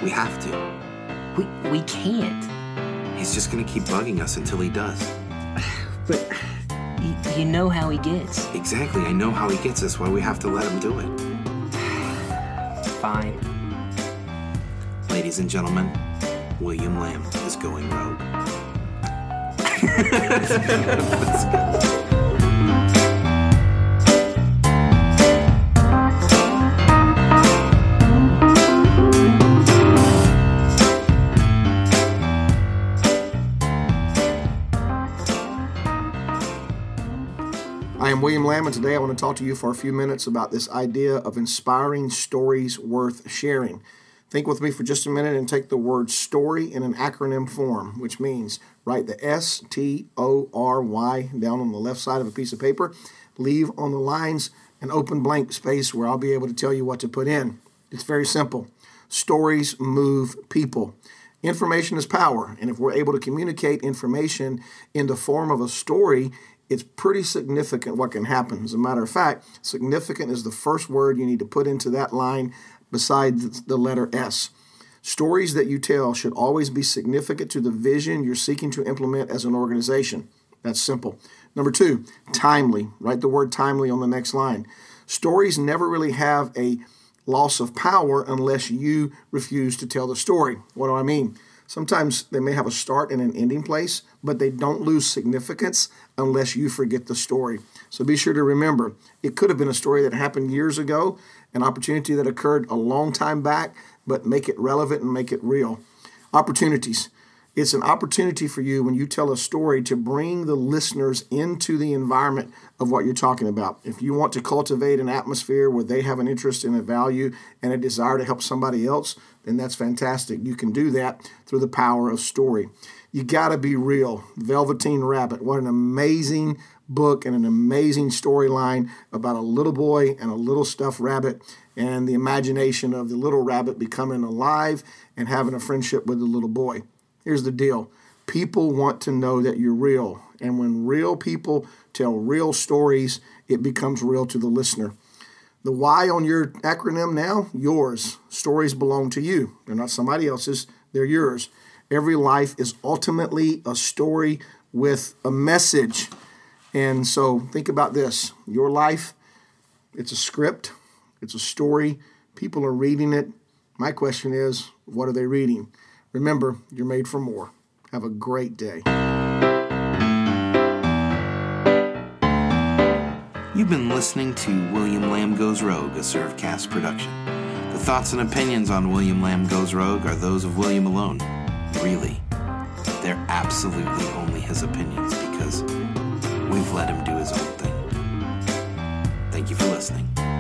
We have to. We can't. He's just going to keep bugging us until he does. But you know how he gets. Exactly. I know how he gets us. Why we have to let him do it. Fine. Ladies and gentlemen, William Lamb is going rogue. Let's go. I am William Lamb, and today I want to talk to you for a few minutes about this idea of inspiring stories worth sharing. Think with me for just a minute and take the word story in an acronym form, which means write the S-T-O-R-Y down on the left side of a piece of paper, leave on the lines an open blank space where I'll be able to tell you what to put in. It's very simple. Stories move people. Information is power, and if we're able to communicate information in the form of a story, it's pretty significant what can happen. As a matter of fact, significant is the first word you need to put into that line besides the letter S. Stories that you tell should always be significant to the vision you're seeking to implement as an organization. That's simple. Number 2, timely. Write the word timely on the next line. Stories never really have a loss of power unless you refuse to tell the story. What do I mean? Sometimes they may have a start and an ending place, but they don't lose significance unless you forget the story. So be sure to remember, it could have been a story that happened years ago, an opportunity that occurred a long time back, but make it relevant and make it real. Opportunities. It's an opportunity for you when you tell a story to bring the listeners into the environment of what you're talking about. If you want to cultivate an atmosphere where they have an interest and a value and a desire to help somebody else, then that's fantastic. You can do that through the power of story. You got to be real. Velveteen Rabbit. What an amazing book and an amazing storyline about a little boy and a little stuffed rabbit and the imagination of the little rabbit becoming alive and having a friendship with the little boy. Here's the deal. People want to know that you're real. And when real people tell real stories, it becomes real to the listener. The Y on your acronym now, yours. Stories belong to you. They're not somebody else's. They're yours. Every life is ultimately a story with a message. And so think about this. Your life, it's a script. It's a story. People are reading it. My question is, what are they reading? Remember, you're made for more. Have a great day. You've been listening to William Lamb Goes Rogue, a Servcast production. The thoughts and opinions on William Lamb Goes Rogue are those of William alone. Really, they're absolutely only his opinions because we've let him do his own thing. Thank you for listening.